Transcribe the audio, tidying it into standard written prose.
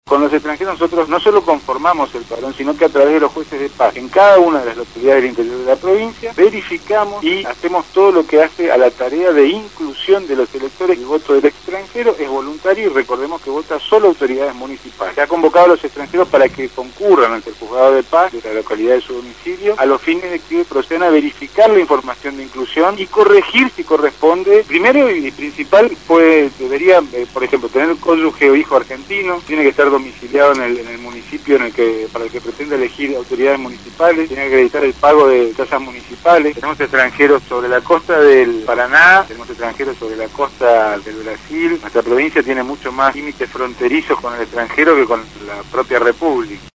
Con los extranjeros nosotros no solo conformamos el padrón, sino que a través de los jueces de paz, en cada una de las localidades del interior de la provincia, verificamos y hacemos todo lo que hace a la tarea de inclusión de los electores. El voto del extranjero es voluntario y recordemos que vota solo autoridades municipales. Se ha convocado a los extranjeros para que concurran ante el juzgado de paz de la localidad de su domicilio, a los fines de que procedan a verificar la información de inclusión y corregir si corresponde. Primero y principal, pues debería, por ejemplo, tener cónyuge o hijo argentino, tiene que estar domiciliado en el municipio para el que pretende elegir autoridades municipales, tiene que acreditar el pago de tasas municipales. Tenemos extranjeros sobre la costa del Paraná, tenemos extranjeros sobre la costa del Brasil. Nuestra provincia tiene mucho más límites fronterizos con el extranjero que con la propia república.